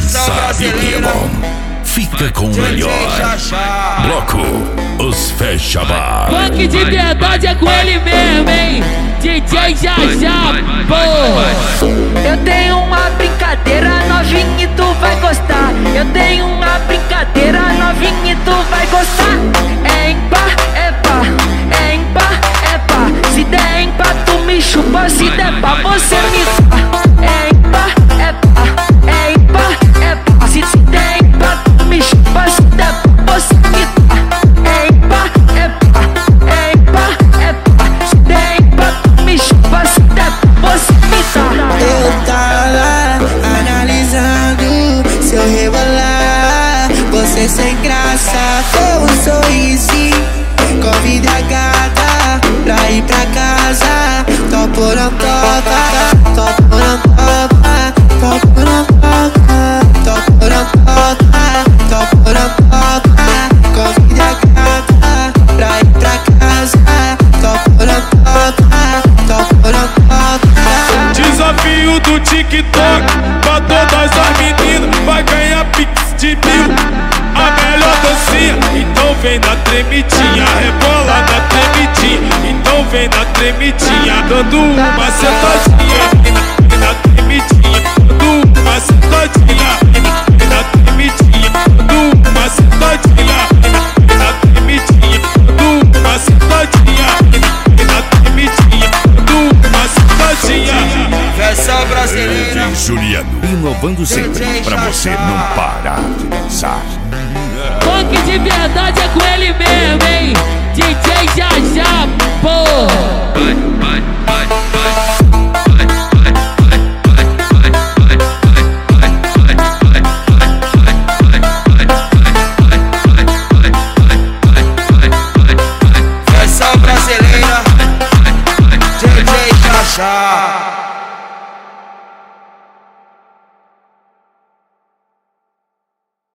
sabe o que é bom. Fica com o melhor. Bloco Os Fecha Bar. Funk de verdade é com ele mesmo, hein? DJ Jajá, pô. Eu tenho uma brincadeira novinha e tu vai gostar. Eu tenho uma brincadeira novinha e tu vai gostar. É em pá, é pá, é em pá, é pá. Se der em pá, tu me chupa. Se der pá, você me dá. É em pá, é pá, é em pá, é pá. Se der em pá, tu me chupa. Se der pá, você me dá. É em pá, é pá, é em pá, é pá. Se der em pá, tu me chupa. Se der pá, você me dá. Eu tava analisando, se eu rebolar, você sem graça, com um sorrisinho, convida a gata pra ir pra casa. Topo não toca, topo não toca, topo não toca, topo não toca, topo não toca, convida a gata pra ir pra casa. Topo não toca, topo não toca. Desafio do TikTok pra todas as meninas, vai ganhar pix de 1000. A melhor dancinha, então vem na tremidinha, rebola na tremidinha, então vem na tremidinha, dando uma sentadinha, vem na tremidinha, dando uma sentadinha, vem na tremidinha, dando uma sentadinha, vem na tremidinha, dando uma sentadinha, vem na tremidinha, dando uma sentadinha. Versão brasileira. DJ Juliano, inovando sempre pra você não parar de dançar. Funk de verdade é com ele mesmo, hein? DJ Jajá, pô. Vai, vai, vai, vai.